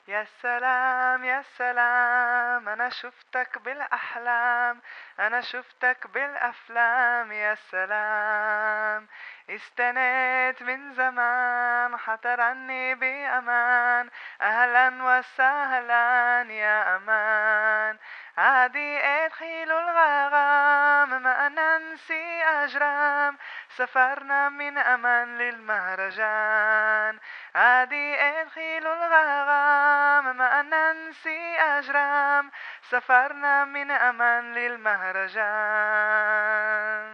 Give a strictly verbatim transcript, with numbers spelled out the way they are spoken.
يا سلام يا سلام، أنا شفتك بالأحلام، أنا شفتك بالأفلام. يا سلام، استنيت من زمان حترني بأمان. أهلا وسهلا يا أمان، عادي أدخل الغرام ما ننسي أجرام. سافرنا من أمان للمهرجان، عادي أدخل الغرام ما ننسي أجرام. سافرنا من أمان للمهرجان.